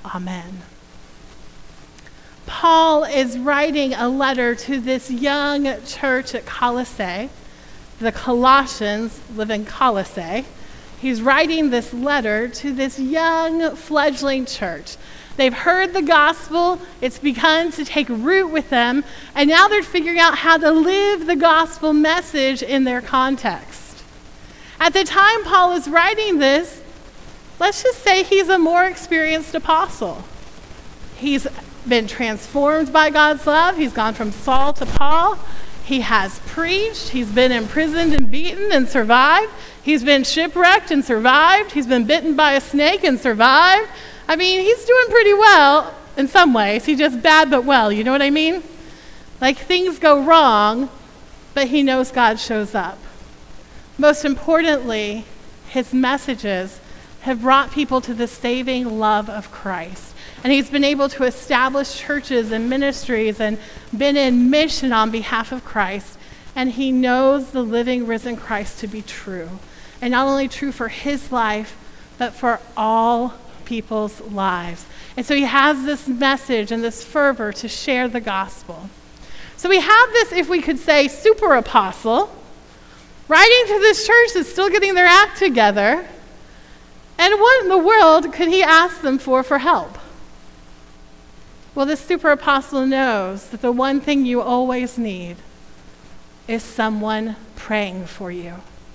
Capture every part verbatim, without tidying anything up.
Amen. Paul is writing a letter to this young church at Colossae. The Colossians live in Colossae. He's writing this letter to this young fledgling church. They've heard the gospel, it's begun to take root with them, and now they're figuring out how to live the gospel message in their context. At the time Paul is writing this, let's just say he's a more experienced apostle. He's been transformed by God's love. He's gone from Saul to Paul. He has preached. He's been imprisoned and beaten and survived. He's been shipwrecked and survived. He's been bitten by a snake and survived. I mean, he's doing pretty well in some ways. He's just bad but well, you know what I mean? Like things go wrong, but he knows God shows up. Most importantly, his messages have brought people to the saving love of Christ. And he's been able to establish churches and ministries and been in mission on behalf of Christ. And he knows the living, risen Christ to be true. And not only true for his life, but for all people's lives. And so he has this message and this fervor to share the gospel. So we have this, if we could say, super apostle writing to this church that's still getting their act together. And what in the world could he ask them for for help? Well, this super apostle knows that the one thing you always need is someone praying for you.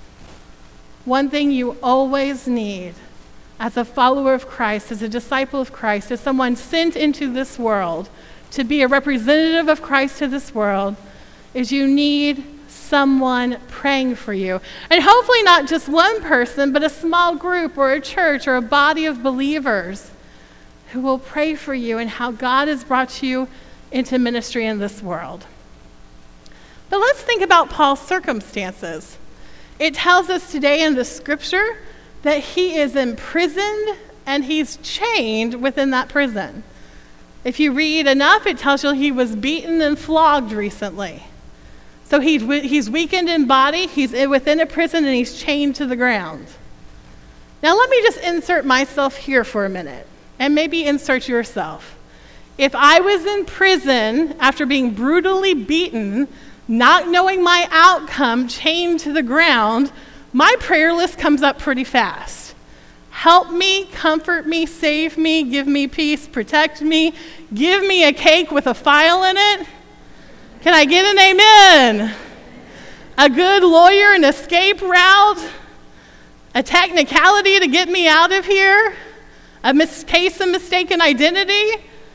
One thing you always need as a follower of Christ, as a disciple of Christ, as someone sent into this world to be a representative of Christ to this world, is you need someone praying for you. And hopefully not just one person, but a small group or a church or a body of believers who will pray for you and how God has brought you into ministry in this world. But let's think about Paul's circumstances. It tells us today in the scripture that he is imprisoned and he's chained within that prison. If you read enough, it tells you he was beaten and flogged recently. So he's, he's weakened in body, he's within a prison, and he's chained to the ground. Now let me just insert myself here for a minute, and maybe insert yourself. If I was in prison after being brutally beaten, not knowing my outcome, chained to the ground, my prayer list comes up pretty fast. Help me, comfort me, save me, give me peace, protect me, give me a cake with a file in it. Can I get an amen? A good lawyer, an escape route, a technicality to get me out of here, a mis- case of mistaken identity.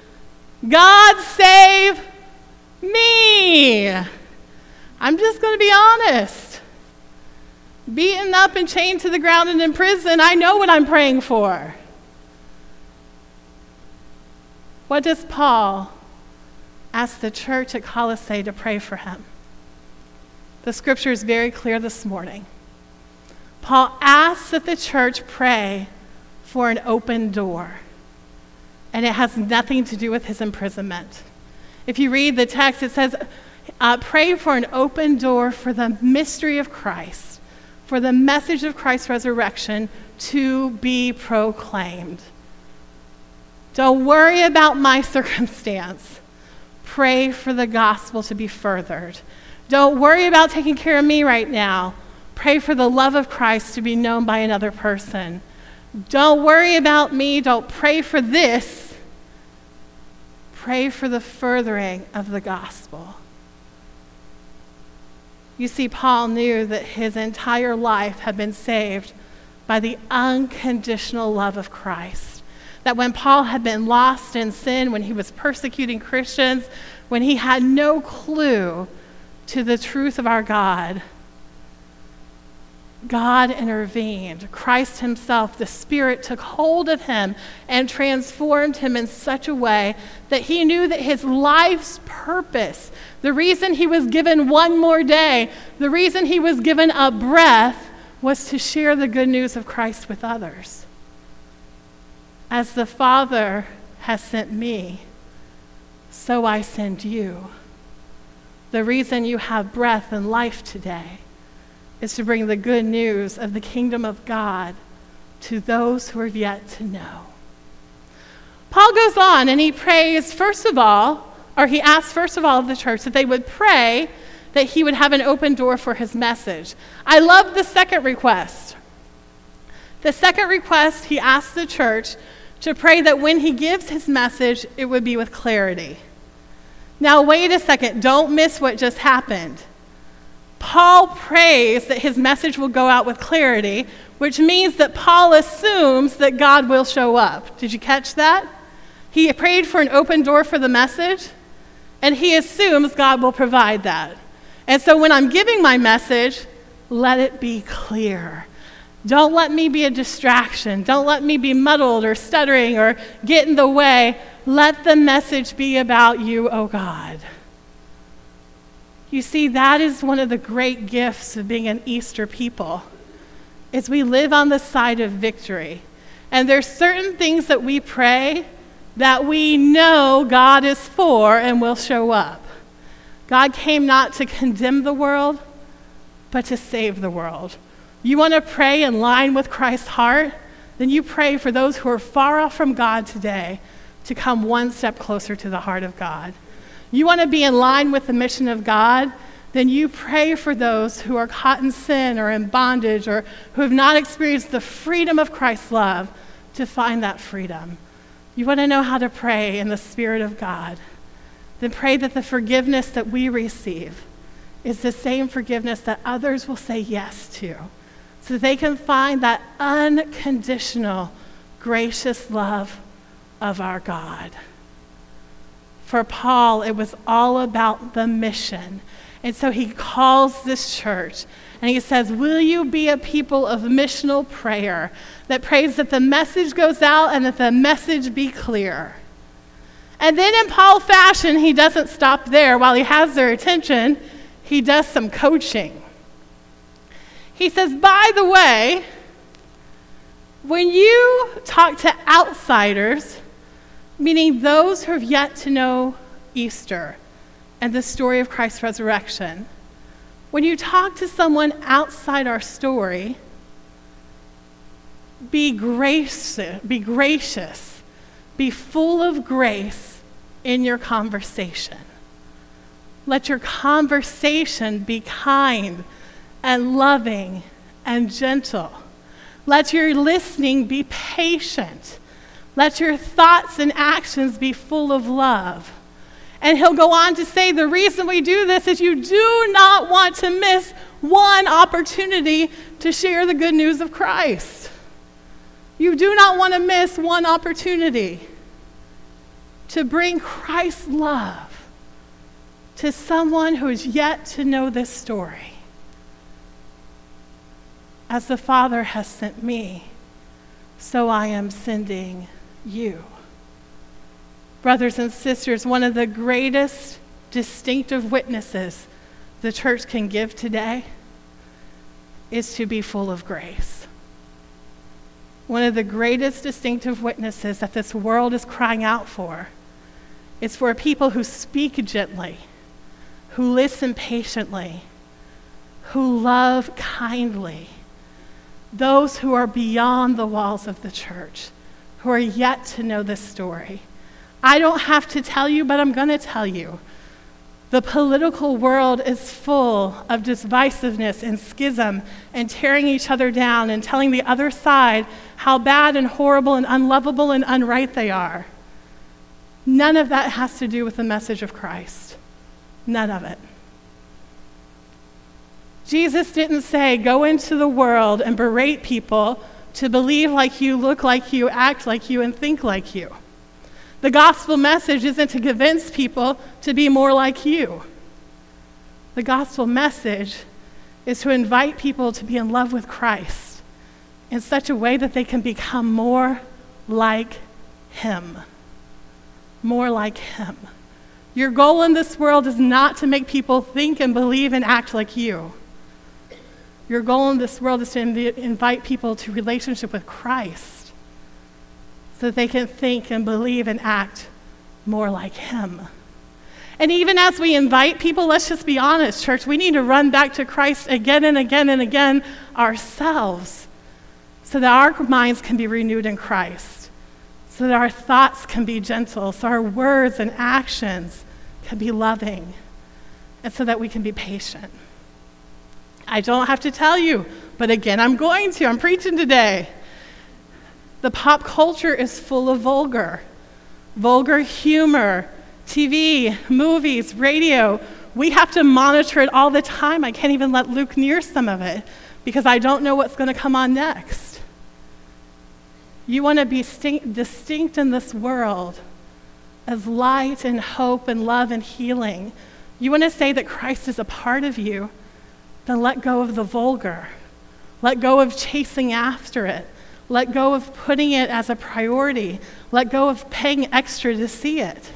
God save me. I'm just going to be honest. Beaten up and chained to the ground and in prison, I know what I'm praying for. What does Paul ask the church at Colossae to pray for him? The scripture is very clear this morning. Paul asks that the church pray for an open door, and it has nothing to do with his imprisonment. If you read the text, it says, uh, pray for an open door for the mystery of Christ, for the message of Christ's resurrection to be proclaimed. Don't worry about my circumstance. Pray for the gospel to be furthered. Don't worry about taking care of me right now. Pray for the love of Christ to be known by another person. Don't worry about me. Don't pray for this. Pray for the furthering of the gospel. You see, Paul knew that his entire life had been saved by the unconditional love of Christ. That when Paul had been lost in sin, when he was persecuting Christians, when he had no clue to the truth of our God, God intervened. Christ himself, the Spirit, took hold of him and transformed him in such a way that he knew that his life's purpose, the reason he was given one more day, the reason he was given a breath, was to share the good news of Christ with others. As the Father has sent me, so I send you. The reason you have breath and life today is to bring the good news of the kingdom of God to those who have yet to know. Paul goes on and he prays, first of all, or he asks first of all of the church that they would pray that he would have an open door for his message. I love the second request. The second request, he asks the church to pray that when he gives his message, it would be with clarity. Now, wait a second. Don't miss what just happened. Paul prays that his message will go out with clarity, which means that Paul assumes that God will show up. Did you catch that? He prayed for an open door for the message, and he assumes God will provide that. And so when I'm giving my message, let it be clear. Don't let me be a distraction. Don't let me be muddled or stuttering or get in the way. Let the message be about you, oh God. You see, that is one of the great gifts of being an Easter people, is we live on the side of victory. And there's certain things that we pray that we know God is for and will show up. God came not to condemn the world, but to save the world. You want to pray in line with Christ's heart? Then you pray for those who are far off from God today to come one step closer to the heart of God. You want to be in line with the mission of God? Then you pray for those who are caught in sin or in bondage or who have not experienced the freedom of Christ's love to find that freedom. You want to know how to pray in the Spirit of God? Then pray that the forgiveness that we receive is the same forgiveness that others will say yes to, so that they can find that unconditional, gracious love of our God. For Paul, it was all about the mission. And so he calls this church and he says, will you be a people of missional prayer that prays that the message goes out and that the message be clear? And then in Paul fashion, he doesn't stop there. While he has their attention, he does some coaching. He says, by the way, when you talk to outsiders, meaning those who have yet to know Easter and the story of Christ's resurrection, when you talk to someone outside our story, be gracious, be gracious, be full of grace in your conversation. Let your conversation be kind and loving and gentle. Let your listening be patient. Let your thoughts and actions be full of love. And he'll go on to say the reason we do this is you do not want to miss one opportunity to share the good news of Christ. You do not want to miss one opportunity to bring Christ's love to someone who is yet to know this story. As the Father has sent me, so I am sending you. Brothers and sisters, one of the greatest distinctive witnesses the church can give today is to be full of grace. One of the greatest distinctive witnesses that this world is crying out for is for people who speak gently, who listen patiently, who love kindly, those who are beyond the walls of the church, who are yet to know this story. I don't have to tell you, but I'm going to tell you. The political world is full of divisiveness and schism and tearing each other down and telling the other side how bad and horrible and unlovable and unright they are. None of that has to do with the message of Christ. None of it. Jesus didn't say, go into the world and berate people to believe like you, look like you, act like you, and think like you. The gospel message isn't to convince people to be more like you. The gospel message is to invite people to be in love with Christ in such a way that they can become more like him. More like him. Your goal in this world is not to make people think and believe and act like you. Your goal in this world is to inv- invite people to relationship with Christ so that they can think and believe and act more like him. And even as we invite people, let's just be honest, church, we need to run back to Christ again and again and again ourselves so that our minds can be renewed in Christ, so that our thoughts can be gentle, so our words and actions can be loving, and so that we can be patient. I don't have to tell you, but again, I'm going to. I'm preaching today. The pop culture is full of vulgar, vulgar humor, T V, movies, radio. We have to monitor it all the time. I can't even let Luke near some of it because I don't know what's going to come on next. You want to be distinct, distinct in this world as light and hope and love and healing. You want to say that Christ is a part of you, then let go of the vulgar. Let go of chasing after it. Let go of putting it as a priority. Let go of paying extra to see it.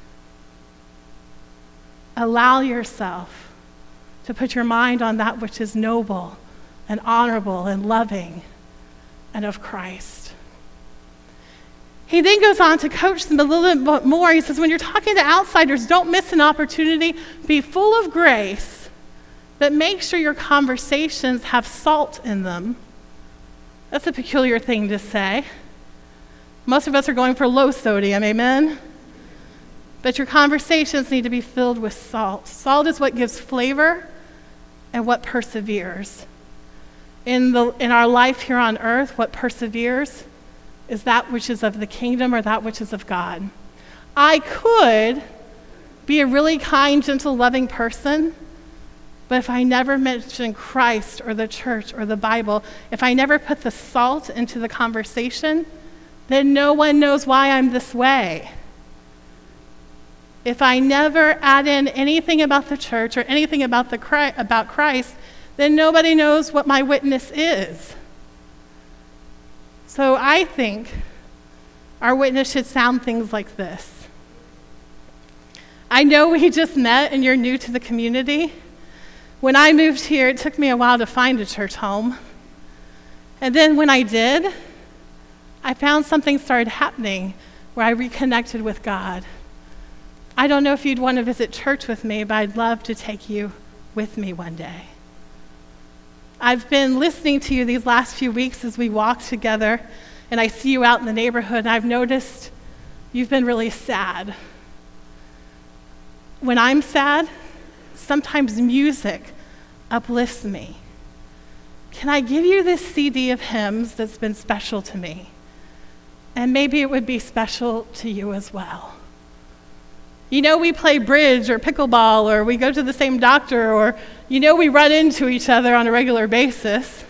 Allow yourself to put your mind on that which is noble and honorable and loving and of Christ. He then goes on to coach them a little bit more. He says, when you're talking to outsiders, don't miss an opportunity. Be full of grace, but make sure your conversations have salt in them. That's a peculiar thing to say. Most of us are going for low sodium, amen? But your conversations need to be filled with salt. Salt is what gives flavor and what perseveres. In the in our life here on earth, what perseveres is that which is of the kingdom or that which is of God. I could be a really kind, gentle, loving person, but if I never mention Christ or the church or the Bible, if I never put the salt into the conversation, then no one knows why I'm this way. If I never add in anything about the church or anything about the Christ, about Christ, then nobody knows what my witness is. So I think our witness should sound things like this. I know we just met and you're new to the community. When I moved here, it took me a while to find a church home. And then when I did, I found something started happening where I reconnected with God. I don't know if you'd want to visit church with me, but I'd love to take you with me one day. I've been listening to you these last few weeks as we walk together, and I see you out in the neighborhood, and I've noticed you've been really sad. When I'm sad, sometimes music uplifts me. Can I give you this C D of hymns that's been special to me? And maybe it would be special to you as well. You know, we play bridge or pickleball, or we go to the same doctor, or you know, we run into each other on a regular basis.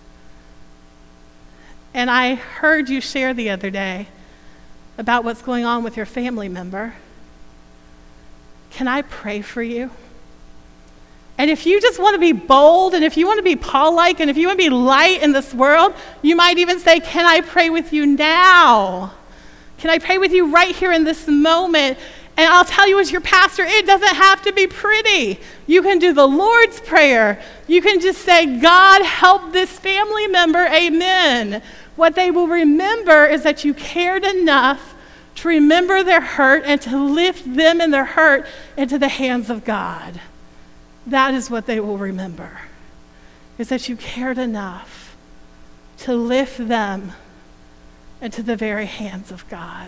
And I heard you share the other day about what's going on with your family member. Can I pray for you? And if you just want to be bold, and if you want to be Paul-like, and if you want to be light in this world, you might even say, can I pray with you now? Can I pray with you right here in this moment? And I'll tell you as your pastor, it doesn't have to be pretty. You can do the Lord's Prayer. You can just say, God, help this family member, amen. What they will remember is that you cared enough to remember their hurt and to lift them and their hurt into the hands of God. That is what they will remember, is that you cared enough to lift them into the very hands of God.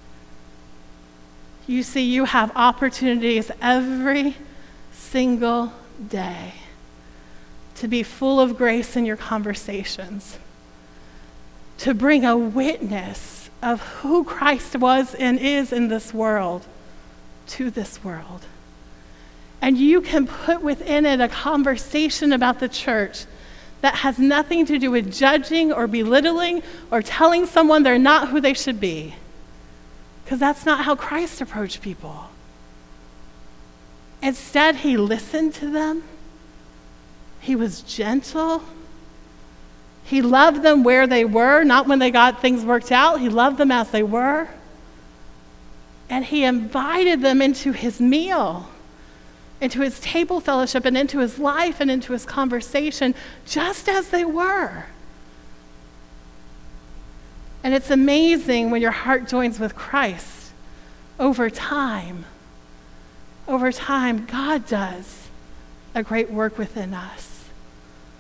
You see, you have opportunities every single day to be full of grace in your conversations, to bring a witness of who Christ was and is in this world to this world. And you can put within it a conversation about the church that has nothing to do with judging or belittling or telling someone they're not who they should be. Because that's not how Christ approached people. Instead, he listened to them. He was gentle. He loved them where they were, not when they got things worked out. He loved them as they were. And he invited them into his meal, into his table fellowship, and into his life, and into his conversation, just as they were. And it's amazing when your heart joins with Christ. Over time, over time, God does a great work within us.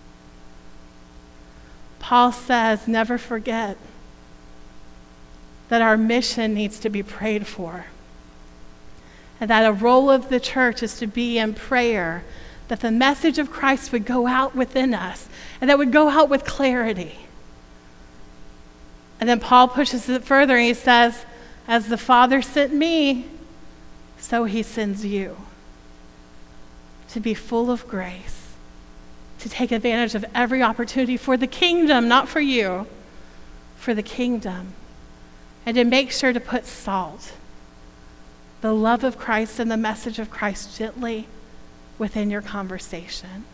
Paul says, never forget that our mission needs to be prayed for. And that a role of the church is to be in prayer, that the message of Christ would go out within us, and that would go out with clarity. And then Paul pushes it further, and he says, as the Father sent me, so he sends you. To be full of grace, to take advantage of every opportunity for the kingdom, not for you, for the kingdom. And to make sure to put salt, the love of Christ and the message of Christ gently within your conversation.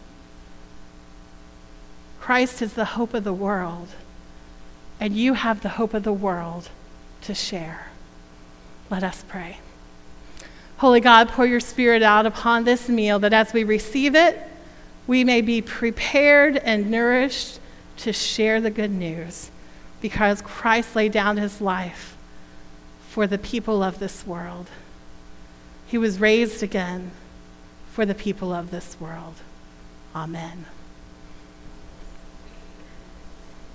Christ is the hope of the world, and you have the hope of the world to share. Let us pray. Holy God, pour your Spirit out upon this meal, that as we receive it, we may be prepared and nourished to share the good news, because Christ laid down his life for the people of this world. He was raised again for the people of this world. Amen.